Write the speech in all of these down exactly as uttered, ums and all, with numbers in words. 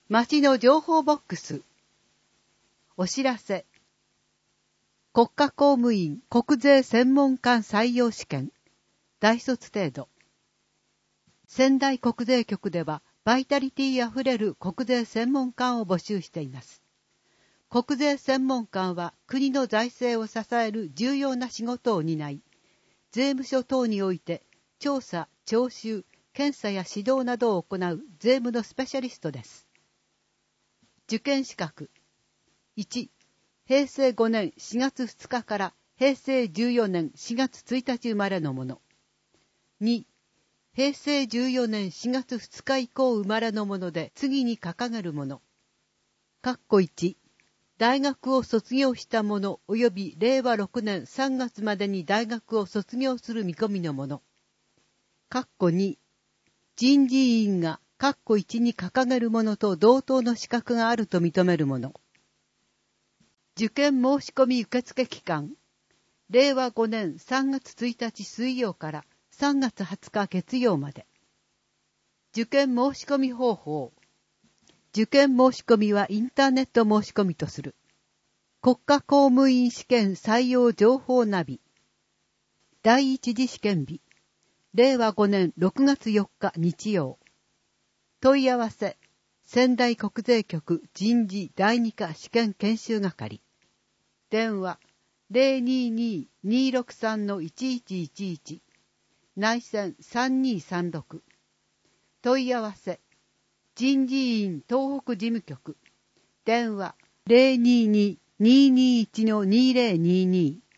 町の情報ボックス。お知らせ。国家公務員国税専門官採用試験。大卒程度。仙台国税局では、バイタリティあふれる国税専門官を募集しています。国税専門官は国の財政を支える重要な仕事を担い、税務署等において調査、徴収、検査や指導などを行う税務のスペシャリストです。受験資格。いち、へいせいごねんしがつふつかからへいせいじゅうよねんしがつついたち生まれのもの。に、へいせいじゅうよねんしがつふつか以降生まれのもので次に掲げるもの。括弧いち、大学を卒業したもの及びれいわろくねんさんがつまでに大学を卒業する見込みのもの。括弧に、人事委員が括弧いちに掲げるものと同等の資格があると認めるもの。受験申し込み受付期間。れいわごねんさんがつついたち水曜からさんがつはつか月曜まで。受験申し込み方法。受験申し込みはインターネット申し込みとする。国家公務員試験採用情報ナビ。第一次試験日。れいわごねんろくがつよっか日曜。問い合わせ。仙台国税局人事第二課試験研修係。電話 ゼロにーにーにーろくさんのいちいちいちいち。内線さんにーさんろく。問い合わせ。人事院東北事務局。電話 ゼロにーにーにーにーいちのにーぜろにーにー。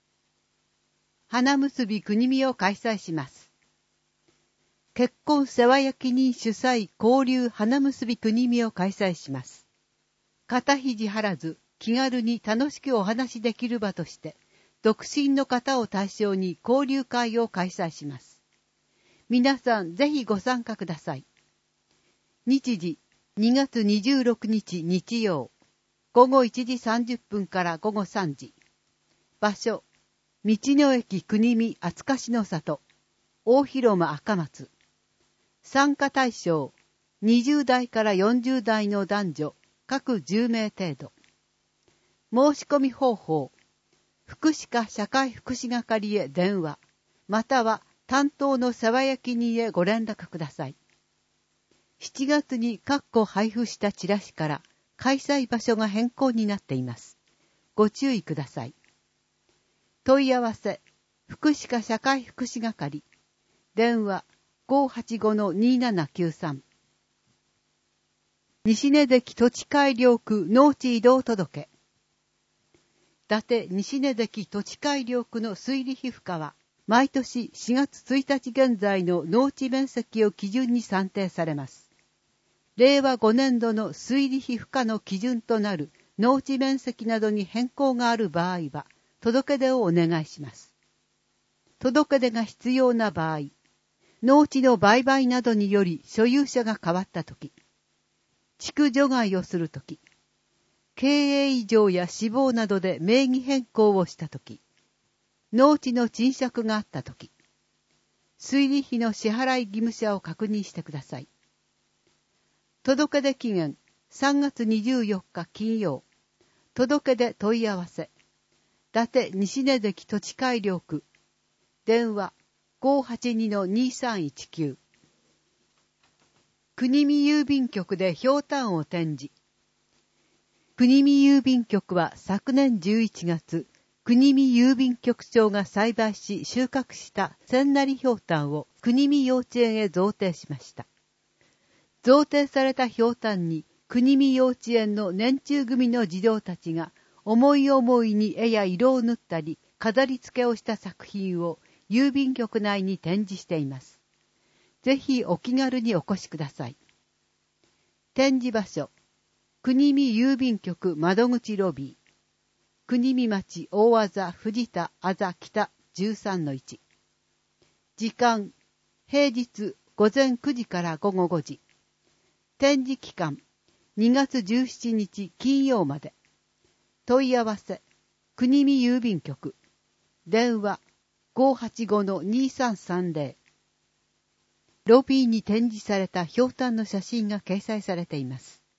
花結び国見を開催します。結婚世話焼き人主催交流花結び国見を開催します。肩肘張らず気軽に楽しくお話しできる場として、独身の方を対象に交流会を開催します。皆さんぜひご参加ください。日時にがつにじゅうろくにち日曜、ごごいちじさんじゅっぷんからごごさんじ。場所、道の駅国見厚かしの里、大広間赤松。参加対象、にじゅうだいからよんじゅうだいの男女、各じゅうめい程度。申し込み方法、福祉課社会福祉係へ電話、または担当の世話焼き人へご連絡ください。しちがつに各個配布したチラシから開催場所が変更になっています。ご注意ください。問い合わせ、福祉課社会福祉係、電話ごーはちごのにーななきゅうさん。西根関土地改良区農地移動届。伊達西根関土地改良区の推理皮膚課は、毎年しがつついたち現在の農地面積を基準に算定されます。れいわごねんどの推理皮膚課の基準となる農地面積などに変更がある場合は、届け出をお願いします。届け出が必要な場合、農地の売買などにより所有者が変わったとき、地区除外をするとき、経営異常や死亡などで名義変更をしたとき、農地の賃借があったとき、推理費の支払い義務者を確認してください。届け出期限さんがつにじゅうよっか金曜。届け出問い合わせ。伊達西根関土地改良区。電話ごーはちにのにーさんいちきゅう。国見郵便局でひょうたんを展示。国見郵便局は昨年じゅういちがつ、国見郵便局長が栽培し収穫した千成ひょうたんを国見幼稚園へ贈呈しました。贈呈されたひょうたんに国見幼稚園の年中組の児童たちが思い思いに絵や色を塗ったり飾り付けをした作品を郵便局内に展示しています。ぜひお気軽にお越しください。展示場所、国見郵便局窓口ロビー、国見町大あざ藤田あざ北 じゅうさんのいち。時間、平日午前くじから午後ごじ。展示期間、にがつじゅうしちにち金曜まで。問い合わせ、国見郵便局。電話ごーはちごのにーさんさんぜろ。ロビーに展示されたひょうたんの写真が掲載されています。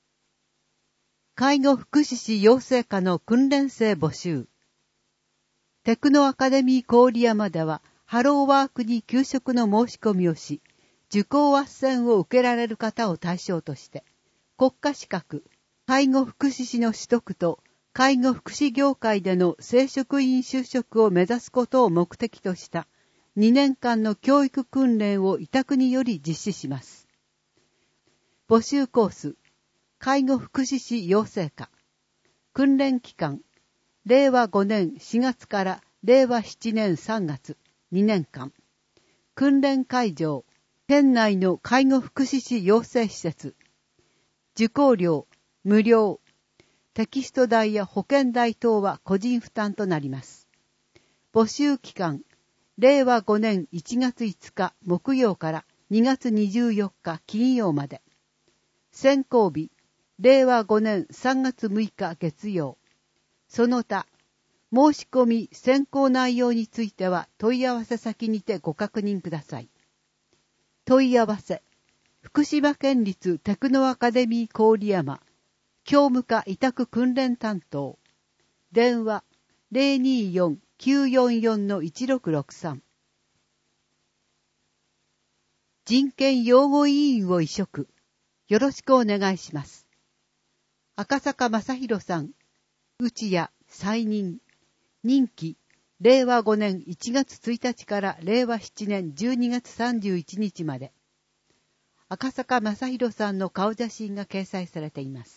介護福祉士養成科の訓練生募集。テクノアカデミー郡山では、ハローワークに給食の申し込みをし、受講斡旋を受けられる方を対象として、国家資格、介護福祉士の取得と、介護福祉業界での正職員就職を目指すことを目的としたにねんかんの教育訓練を委託により実施します。募集コース、介護福祉士養成科。訓練期間、れいわごねんしがつかられいわしちねんさんがつ、にねんかん。訓練会場、県内の介護福祉士養成施設。受講料、無料。テキスト代や保険代等は個人負担となります。募集期間、れいわごねんいちがついつか木曜からにがつにじゅうよっか金曜まで。選考日、れいわごねんさんがつむいか月曜。その他、申し込み選考内容については問い合わせ先にてご確認ください。問い合わせ、福島県立テクノアカデミー郡山。教務課委託訓練担当。電話 ゼロにーよんきゅうよんよんのいちろくろくさん。人権擁護委員を委嘱。よろしくお願いします。赤坂正弘さん。内谷再任。任期。れいわごねんいちがつついたちかられいわしちねんじゅうにがつさんじゅういちにちまで。赤坂正弘さんの顔写真が掲載されています。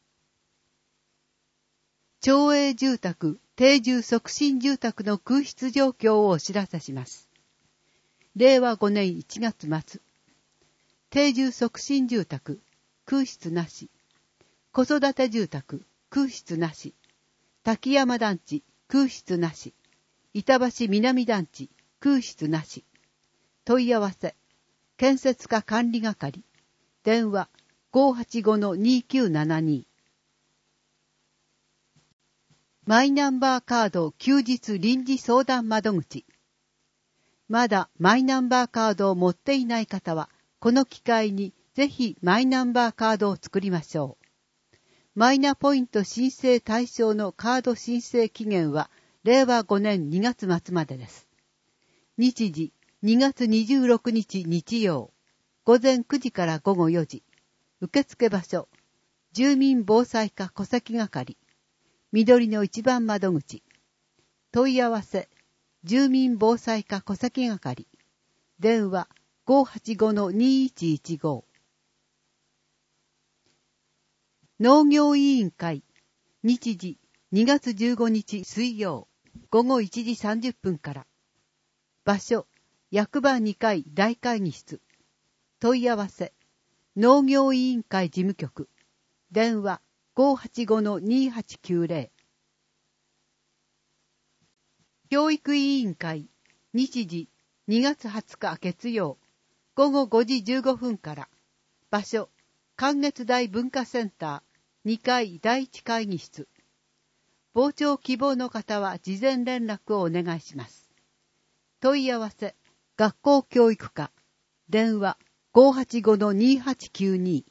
町営住宅、定住促進住宅の空室状況をお知らせします。れいわごねんいちがつまつ。定住促進住宅、空室なし。子育て住宅、空室なし。滝山団地、空室なし。板橋南団地、空室なし。問い合わせ、建設課管理係。電話、ごーはちごのにーきゅうななに。マイナンバーカード休日臨時相談窓口。まだマイナンバーカードを持っていない方は、この機会にぜひマイナンバーカードを作りましょう。マイナポイント申請対象のカード申請期限は、れいわごねんにがつまつまでです。日時、にがつにじゅうろくにち日曜、ごぜんくじからごごよじ。受付場所、住民防災課戸籍係。緑の一番窓口。問い合わせ、住民防災課戸籍係。電話、ごーはちごのにーいちいちご。農業委員会。日時、にがつじゅうごにち水曜、ごごいちじさんじゅっぷんから。場所、役場にかい大会議室。問い合わせ、農業委員会事務局。電話、ごーはちごのにーはちきゅうぜろ。教育委員会。日時、にがつはつか月曜、ごごごじじゅうごふんから。場所、関越大文化センター、にかいだいいち会議室。傍聴希望の方は事前連絡をお願いします。問い合わせ、学校教育課。電話、ごーはちごのにーはちきゅうに。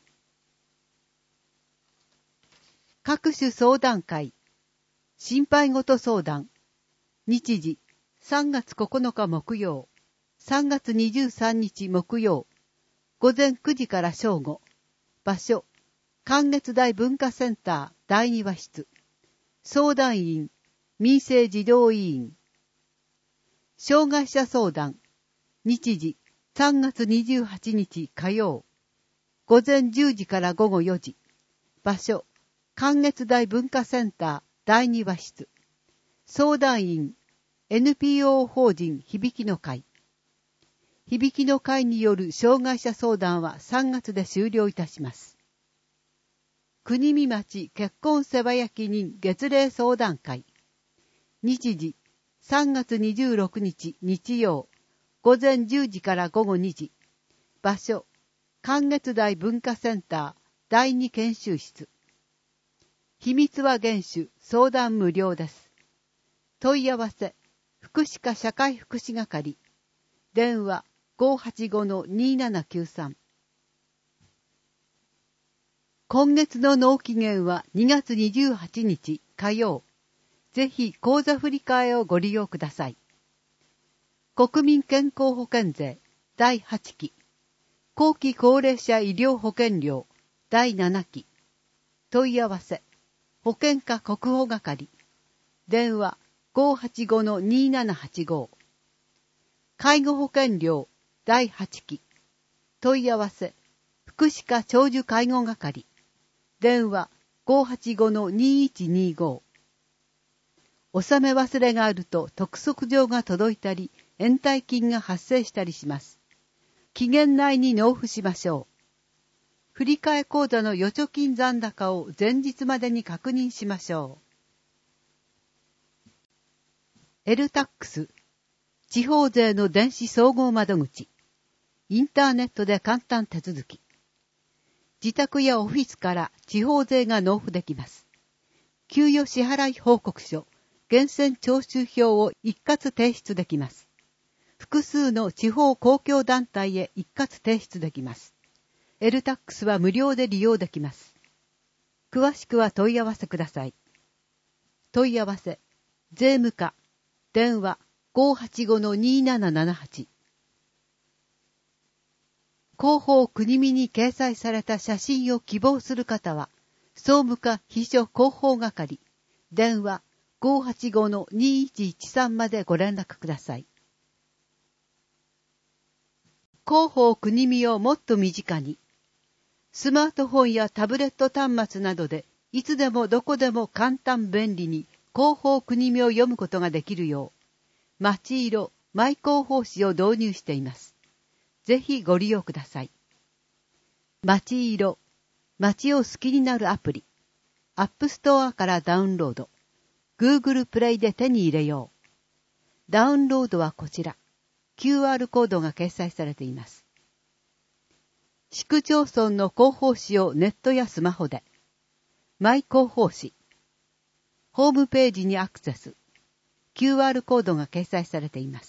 各種相談会。心配事相談。日時、さんがつここのか木曜、さんがつにじゅうさんにち木曜、ごぜんくじから正午。場所、関越大文化センターだいにわ室。相談員、民生児童委員。障害者相談。日時、さんがつにじゅうはちにち火曜、ごぜんじゅうじからごごよじ。場所、関越大文化センターだいにわ室。相談員、エヌピーオー 法人響きの会。響きの会による障害者相談はさんがつで終了いたします。国見町結婚世話焼人月例相談会。日時、さんがつにじゅうろくにち日曜、ごぜんじゅうじからごごにじ。場所、関越大文化センターだいに研修室。秘密は厳守、相談無料です。問い合わせ、福祉課社会福祉係。電話、ごーはちごのにーななきゅうさん。 今月の納期限はにがつにじゅうはちにち火曜。ぜひ口座振替をご利用ください。国民健康保険税だいはちき。後期高齢者医療保険料だいななき。問い合わせ。保険課国保係。電話 ごーはちごのにーななはちご。介護保険料だいはちき。問い合わせ。福祉課長寿介護係。電話 ごーはちごのにーいちにーご。納め忘れがあると督促状が届いたり、延滞金が発生したりします。期限内に納付しましょう。振替口座の預貯金残高を前日までに確認しましょう。エルタックス、地方税の電子総合窓口。インターネットで簡単手続き。自宅やオフィスから地方税が納付できます。給与支払い報告書、源泉徴収票を一括提出できます。複数の地方公共団体へ一括提出できます。エルタックスは無料で利用できます。詳しくは問い合わせください。問い合わせ、税務課、電話 ごーはちごのにーななななはち。広報国見に掲載された写真を希望する方は、総務課秘書広報係、電話 ごーはちごのにーいちいちさん までご連絡ください。広報国見をもっと身近に。スマートフォンやタブレット端末などで、いつでもどこでも簡単便利に広報国見を読むことができるよう、街色、マイ広報誌を導入しています。ぜひご利用ください。街色、街を好きになるアプリ。アップストアからダウンロード。Google プレイで手に入れよう。ダウンロードはこちら。キューアール コードが掲載されています。市区町村の広報誌をネットやスマホで。マイ広報誌。ホームページにアクセス。キューアール コードが掲載されています。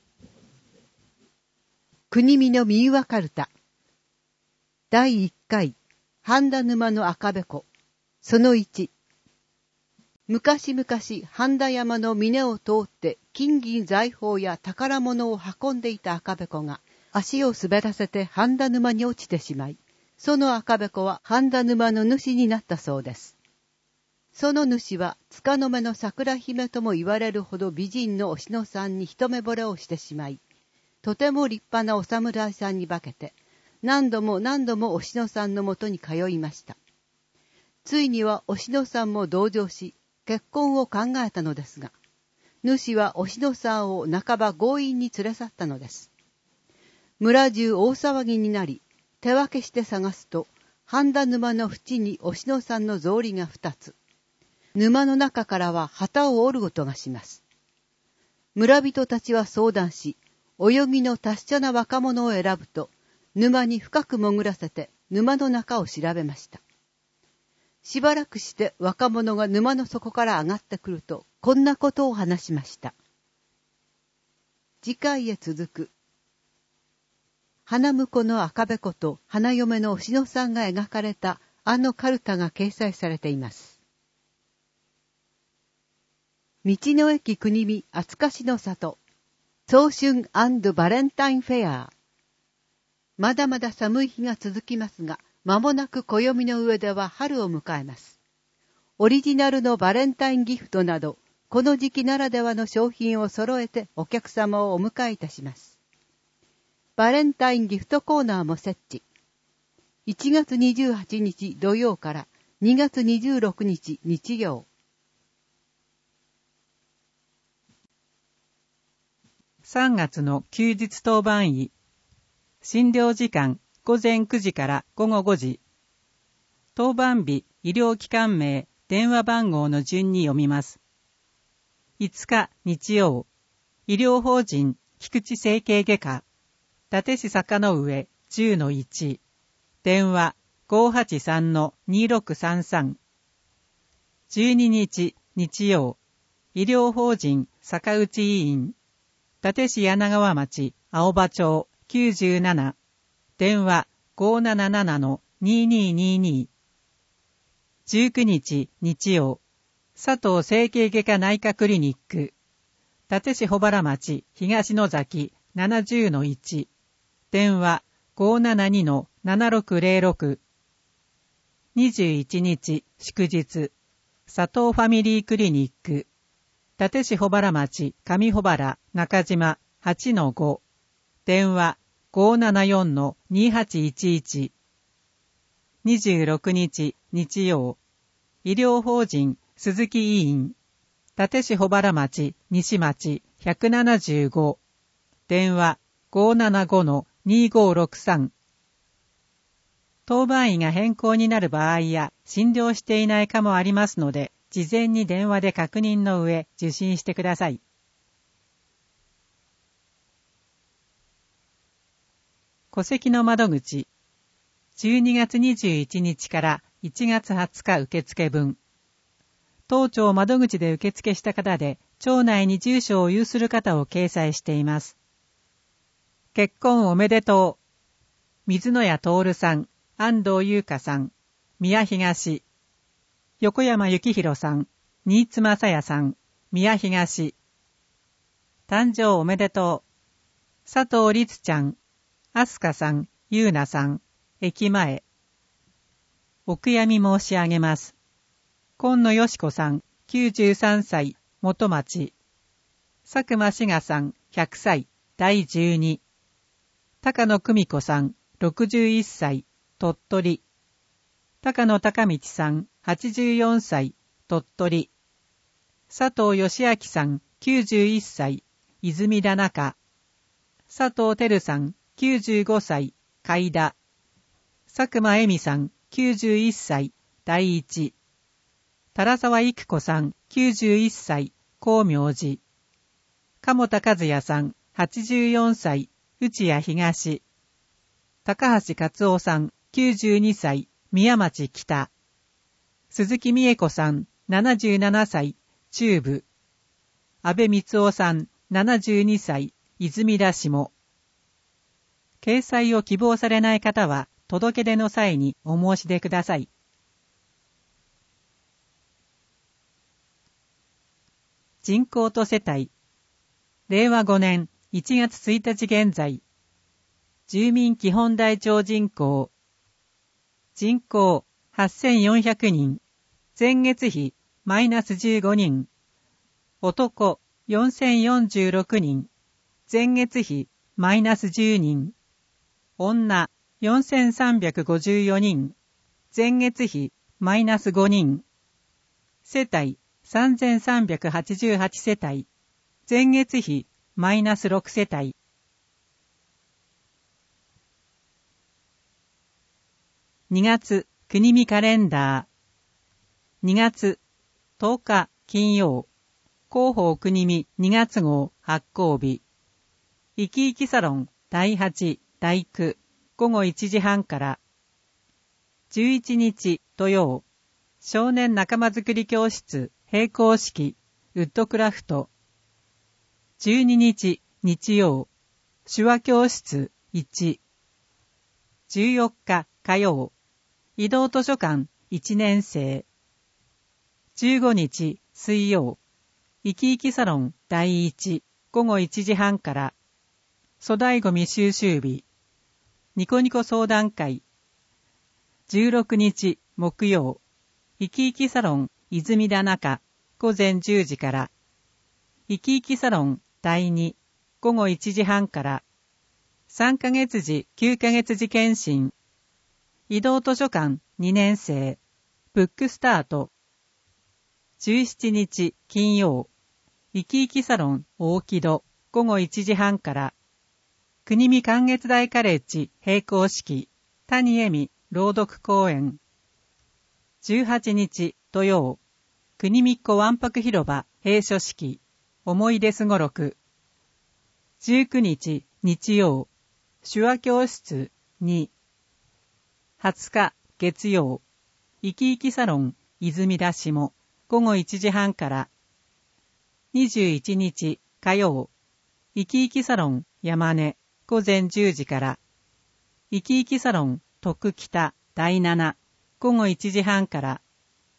国見の民話かるた。だいいっかい、半田沼の赤べこ。そのいち。昔々、半田山の峰を通って金銀財宝や宝物を運んでいた赤べこが足を滑らせて半田沼に落ちてしまい、その赤べこは半田沼の主になったそうです。その主は束の間の桜姫とも言われるほど美人のお篠さんに一目惚れをしてしまい、とても立派なお侍さんに化けて、何度も何度もお篠さんのもとに通いました。ついにはお篠さんも同情し、結婚を考えたのですが、主はお篠さんを半ば強引に連れ去ったのです。村中大騒ぎになり、手分けして探すと、半田沼の縁にお篠さんの草履が二つ。沼の中からは旗を折る音がします。村人たちは相談し、泳ぎの達者な若者を選ぶと、沼に深く潜らせて沼の中を調べました。しばらくして若者が沼の底から上がってくると、こんなことを話しました。次回へ続く。花婿の赤べこと花嫁のお篠さんが描かれたあのカルタが掲載されています。道の駅国見厚かしの里。早春&バレンタインフェア。まだまだ寒い日が続きますが、間もなく暦の上では春を迎えます。オリジナルのバレンタインギフトなど、この時期ならではの商品を揃えてお客様をお迎えいたします。バレンタインギフトコーナーも設置。いちがつにじゅうはちにち土曜からにがつにじゅうろくにち日曜。 さんがつの休日当番医。診療時間ごぜんくじからごごごじ。当番日、医療機関名、電話番号の順に読みます。いつか日曜、医療法人菊池整形外科、伊達市坂の上 じゅうのいち、電話 ごーはちさんのにーろくさんさん。じゅうににち日曜、医療法人坂内医院、伊達市柳川町青葉町きゅうじゅうなな、電話 ごーなななのにーにーにーにー。 じゅうくにち日曜、佐藤整形外科内科クリニック、立市保原町東野崎 ななじゅうのいち、電話 ごーななにのななろくぜろろく。にじゅういちにち祝日、佐藤ファミリークリニック、立市保原町上保原中島 はちのご、電話 ごーななよんのにはちいちいち。にじゅうろくにち日曜、医療法人鈴木医院、立市保原町西町ひゃくななじゅうご、電話 ごーななごのにごーろくさん。当番医が変更になる場合や診療していないかもありますので、事前に電話で確認の上受診してください。戸籍の窓口、じゅうにがつにじゅういちにちからいちがつはつか受付分。当庁窓口で受付した方で、庁内に住所を有する方を掲載しています。結婚おめでとう。水野谷徹さん、安藤優香さん、宮東。横山幸宏さん、新津正也さん、宮東。誕生おめでとう。佐藤律ちゃん、飛鳥さん、優奈さん、駅前。お悔やみ申し上げます。今野よし子さん、きゅうじゅうさんさい、元町。佐久間志賀さん、ひゃくさい、だいじゅうに。高野久美子さん、ろくじゅういっさい、鳥取。高野孝道さん、はちじゅうよんさい、鳥取。佐藤義明さん、きゅうじゅういっさい、泉田中。佐藤照さん、きゅうじゅうごさい、海田。佐久間恵美さん、きゅうじゅういっさい、第一。唐沢育子さん、きゅうじゅういっさい、光明寺。鴨田和也さん、はちじゅうよんさい、内谷東。高橋克夫さん、きゅうじゅうにさい、宮町北。鈴木美恵子さん、ななじゅうななさい、中部。安倍光夫さん、ななじゅうにさい、泉田下。掲載を希望されない方は、届け出の際にお申し出ください。人口と世帯。れいわごねんいちがつついたち現在。住民基本台帳人口。人口はっせんよんひゃくにん。前月比マイナスじゅうごにん。男よんせんよんじゅうろくにん。前月比マイナスじゅうにん。女よんせんさんびゃくごじゅうよにん。前月比マイナスごにん。世帯さんぜんさんびゃくはちじゅうはち世帯。前月比マイナスろく世帯。にがつ国見カレンダー。にがつとおか金曜。広報国見にがつ号発行日。いきいきサロンだいはちだいきゅうごごいちじはんから。じゅういちにち土曜。少年仲間づくり教室閉校式ウッドクラフト。じゅうににち日曜。手話教室いち。じゅうよっか火曜。移動図書館いちねんせい。じゅうごにち水曜。いきいきサロンだいいちごごいちじはんから。粗大ごみ収集日。ニコニコ相談会。じゅうろくにち木曜。いきいきサロン泉田中ごぜんじゅうじから。いきいきサロンだいにごごいちじはんから。さんかげつじきゅうかげつじ検診。移動図書館にねんせいブックスタート。じゅうしちにち金曜。いきいきサロン大木戸ごごいちじはんから。国見観月台カレッジ閉校式谷恵美朗読公演。じゅうはちにち土曜。国見っ子わんぱく広場閉所式思い出すごろく。じゅうくにち日曜。手話教室に。はつか月曜。いきいきサロン泉田下ごごいちじはんから。にじゅういちにち火曜。いきいきサロン山根ごぜんじゅうじから。いきいきサロン徳北だいななごごいちじはんから。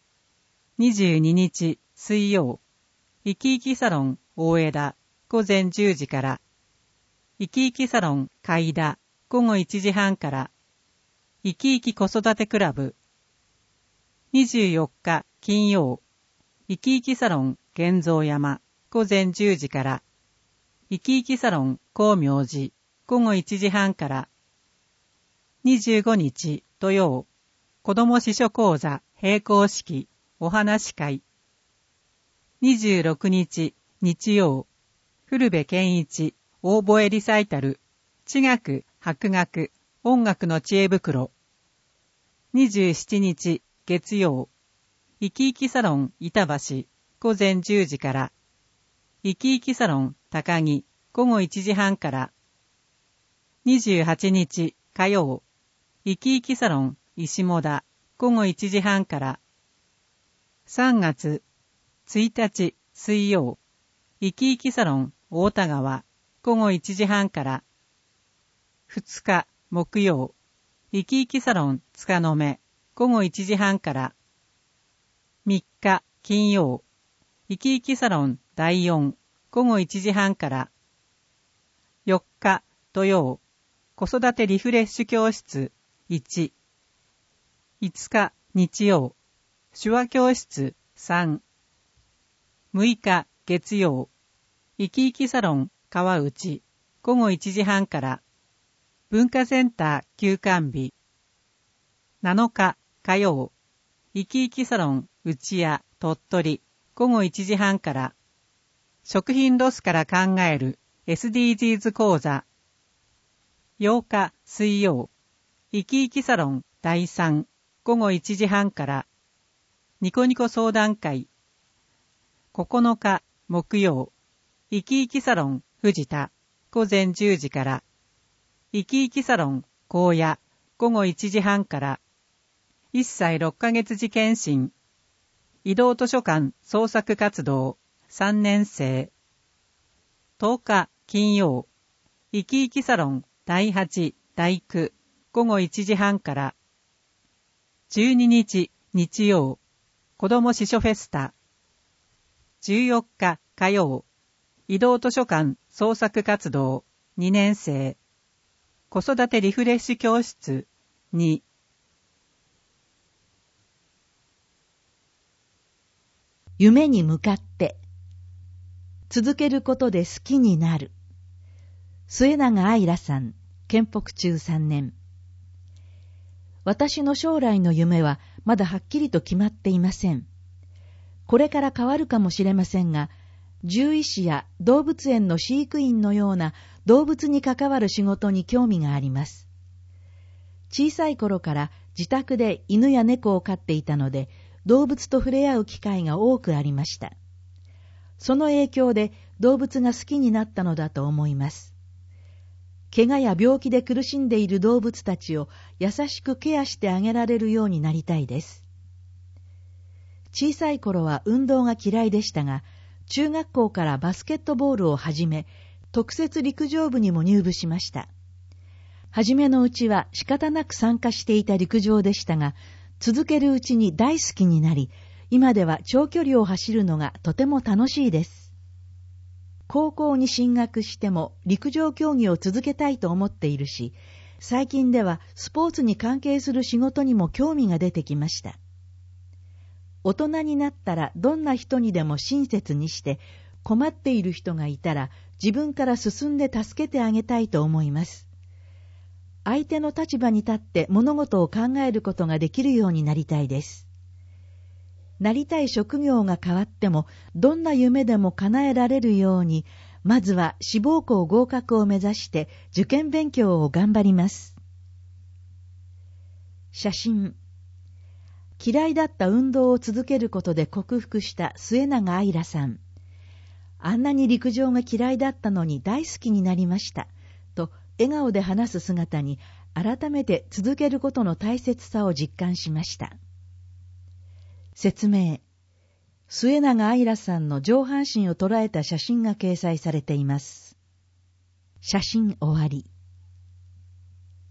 にじゅうににち水曜、いきいきサロン大枝午前じゅうじから、いきいきサロン海田午後いちじはんから、いきいき子育てクラブ。にじゅうよっか金曜、いきいきサロン源蔵山午前じゅうじから、いきいきサロン光明寺午後いちじはんから、にじゅうごにち土曜、子ども司書講座閉講式お話会。にじゅうろくにち日曜、古部健一大声リサイタル地学、博学、音楽の知恵袋。にじゅうしちにち月曜、いきいきサロン板橋午前じゅうじから、いきいきサロン高木午後いちじはんから、にじゅうはちにち火曜、いきいきサロン石母田午後いちじはんから、さんがつついたち水曜、いきいきサロン大田川午後いちじはんから、ふつか木曜、いきいきサロン塚の目午後いちじはんから、みっか金曜、いきいきサロンだいよん午後いちじはんから、よっか土曜、子育てリフレッシュ教室いち、いつか日曜、手話教室さん、むいか月曜、いきいきサロン川内午後いちじはんから、文化センター休館日。なのか火曜、いきいきサロン内屋鳥取午後いちじはんから、食品ロスから考える エスディージーズ 講座。ようか水曜、いきいきサロンだいさん午後いちじはんから、ニコニコ相談会。ここのか木曜、いきいきサロン藤田午前じゅうじから、いきいきサロン高野午後いちじはんから、いっさいろっかげつ児検診、移動図書館創作活動さんねんせい。とおか金曜、いきいきサロンだいはちだいきゅう午後いちじはんから、じゅうににち日曜、子ども司書フェスタ。じゅうよっか火曜、移動図書館創作活動にねんせい。子育てリフレッシュ教室に。 夢に向かって続けることで好きになる。末永愛羅さん、建北中さんねん。私の将来の夢はまだはっきりと決まっていません。これから変わるかもしれませんが、獣医師や動物園の飼育員のような動物に関わる仕事に興味があります。小さい頃から自宅で犬や猫を飼っていたので、動物と触れ合う機会が多くありました。その影響で動物が好きになったのだと思います。怪我や病気で苦しんでいる動物たちを優しくケアしてあげられるようになりたいです。小さい頃は運動が嫌いでしたが、中学校からバスケットボールを始め、特設陸上部にも入部しました。はじめのうちは仕方なく参加していた陸上でしたが、続けるうちに大好きになり、今では長距離を走るのがとても楽しいです。高校に進学しても陸上競技を続けたいと思っているし、最近ではスポーツに関係する仕事にも興味が出てきました。大人になったらどんな人にでも親切にして、困っている人がいたら自分から進んで助けてあげたいと思います。相手の立場に立って物事を考えることができるようになりたいです。なりたい職業が変わっても、どんな夢でも叶えられるように、まずは志望校合格を目指して受験勉強を頑張ります。写真。嫌いだった運動を続けることで克服した末永愛羅さん。あんなに陸上が嫌いだったのに大好きになりました。と笑顔で話す姿に改めて続けることの大切さを実感しました。説明。末永愛羅さんの上半身を捉えた写真が掲載されています。写真終わり。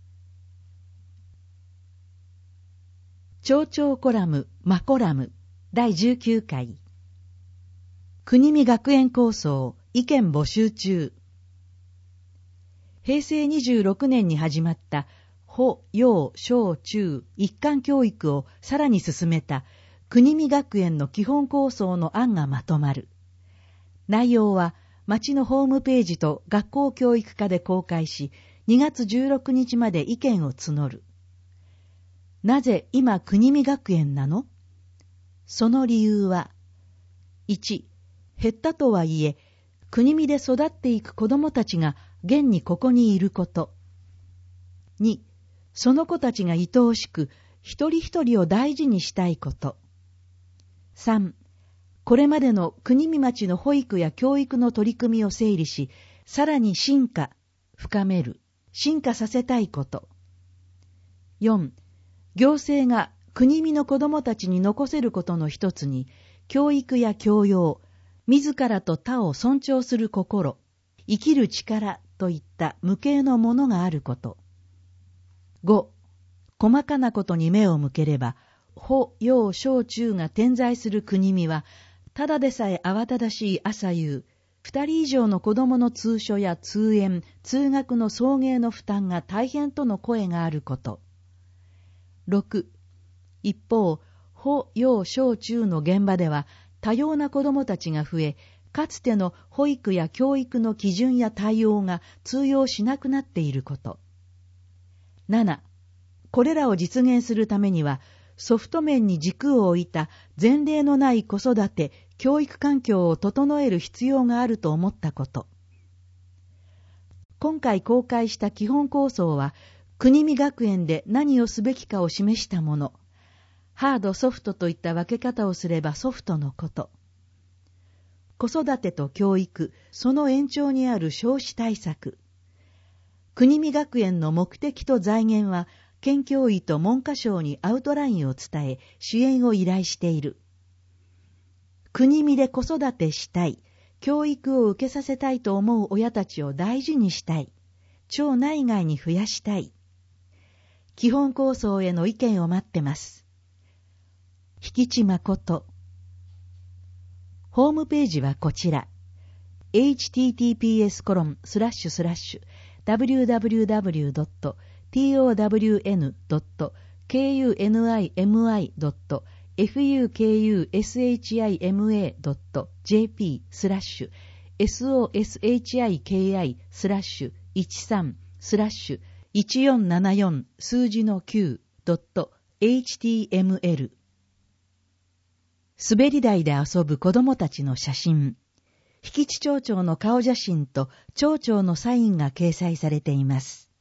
蝶々コラム、マコラム。 だいじゅうきゅうかい国見学園構想意見募集中。へいせいにじゅうろくねんに始まった保養小中一貫教育をさらに進めた国見学園の基本構想の案がまとまる。内容は町のホームページと学校教育課で公開し、にがつじゅうろくにちまで意見を募る。なぜ今国見学園なの？その理由は、いち、減ったとはいえ、国見で育っていく子どもたちが現にここにいること。に、その子たちが愛おしく、一人一人を大事にしたいこと。さん、これまでの国見町の保育や教育の取り組みを整理し、さらに進化、深める、進化させたいこと。よん、行政が国見の子どもたちに残せることの一つに、教育や教養、自らと他を尊重する心、生きる力といった無形のものがあること。ご、細かなことに目を向ければ、保養小中が点在する国見は、ただでさえ慌ただしい朝夕、二人以上の子供の通所や通園、通学の送迎の負担が大変との声があること。ろく、一方、保養小中の現場では多様な子どもたちが増え、かつての保育や教育の基準や対応が通用しなくなっていること。なな、これらを実現するためには、ソフト面に軸を置いた前例のない子育て、教育環境を整える必要があると思ったこと。今回公開した基本構想は、国見学園で何をすべきかを示したもの。ハード、ソフトといった分け方をすればソフトのこと。子育てと教育、その延長にある少子対策。国見学園の目的と財源は、県教委と文科省にアウトラインを伝え、支援を依頼している。国見で子育てしたい、教育を受けさせたいと思う親たちを大事にしたい、町内外に増やしたい。基本構想への意見を待ってます。引地誠。ホームページはこちら。エイチティーティーピーエスコロンスラッシュスラッシュダブリューダブリューダブリュードットトウダブリューエヌドットケーユーエヌアイエムアイドットエフユーケーユーエスエイチアイエムエードットジェーピースラッシュエスオーエスエイチアイケーアイスラッシュいちさんスラッシュいちよんななよん数字のきゅうドットエイチティーエムエル。滑り台で遊ぶ子供たちの写真。引地町長の顔写真と町長のサインが掲載されています。